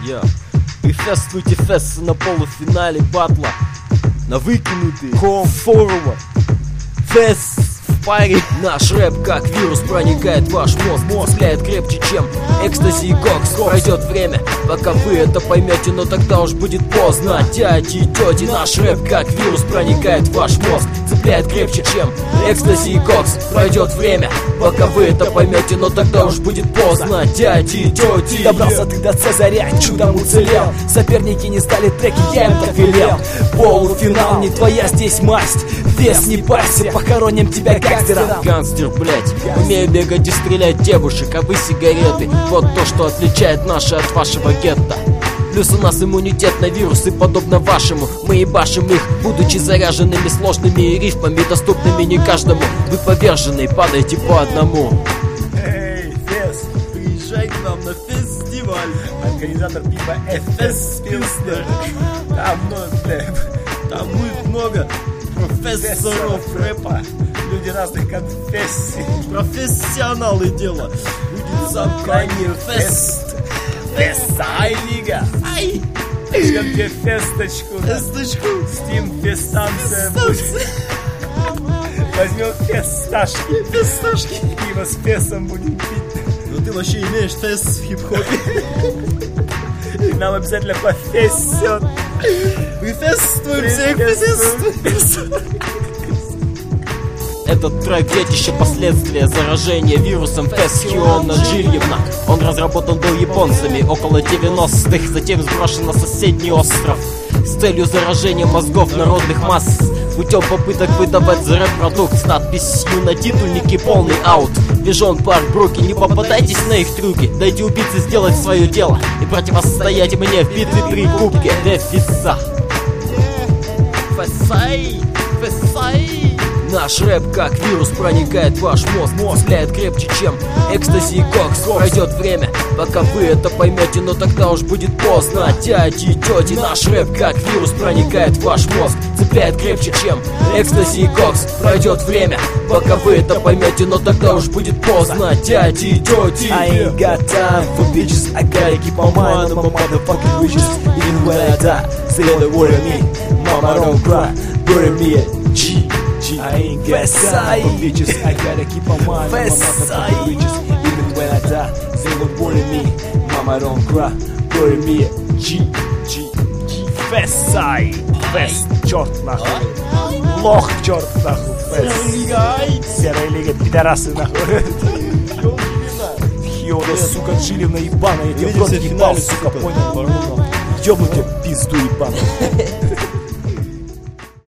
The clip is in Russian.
Приветствуйте фессы на полуфинале батла, на выкинутый форума. Фесс в паре. Наш рэп как вирус проникает в ваш мозг, цепляет крепче, чем экстази и кокс. Пройдет время, пока вы это поймете, но тогда уж будет поздно. Дяди и тети, наш рэп как вирус проникает в ваш мозг, цепляет крепче, чем экстази и кокс. Пройдет время, пока вы это поймете, но тогда уж будет поздно. Дяди и тети. Добрался ты до Цезаря, чудом уцелел. Соперники не стали треки, я им так велел. Полуфинал, не твоя здесь масть. Вес не парься, похороним тебя гангстера. Гангстер, блять, умею бегать и стрелять девушек, а вы сигареты. Вот то, что отличает наши от вашего гетто. Плюс у нас иммунитет на вирусы, подобно вашему. Мы ебашим их, будучи заряженными сложными рифмами, доступными не каждому. Вы поверженные, падайте по одному. Эй, Фес, приезжай к нам на фестиваль. Организатор пива Эфес Пилснер. Там будет много профессоров рэпа, люди разных конфессий, профессионалы дела. Будет сам Канье Фест. Фесай, лига. Ай! Ждем тебе фесточку. Стим фестанция будет. Возьмем фесташки. Пиво с фесом будем пить. Ну ты вообще имеешь фест в хип-хопе. И нам обязательно пофессет. Приветствуем всех. Этот трек детище последствия заражения вирусом Фесс Хиона Джильевна. Он разработан был японцами около 90-х, затем сброшен на соседний остров с целью заражения мозгов народных масс путем попыток выдавать за рэп-продукт с надписью на титульнике полный аут. Вижон Парк Бруки, не попадайтесь на их трюки. Дайте убийце сделать свое дело и противостоять мне в битве при кубке Дефиса. Фессай. Наш рэп как вирус проникает в ваш мозг, цепляет крепче, чем экстази и кокс. Пройдет время, пока вы это поймете, но тогда уж будет поздно. Дяди и тети, наш рэп как вирус проникает в ваш мозг, цепляет крепче, чем экстази и кокс. Пройдет время, пока вы это поймете, но тогда уж будет поздно. Дяди и тети. I ain't got time for bitches, I gotta keep my mind on my motherfucking wishes. Even when I die, say the word of me. Mama don't cry, bury me at G. I ain't got time for bitches, I gotta keep my mind on my motherfucking wishes. Even when I die, say the word of me. Mama don't cry, bury me at G. Фессай. Фесс, черт нахуй. Лох, черт нахуй. Фесс. Серая лига, пидорасы нахуй. Хиона, сука, Джильевна ебаная. Я тебе в рот ебал, сука, понял? Ёбну тебе пизду ебаную.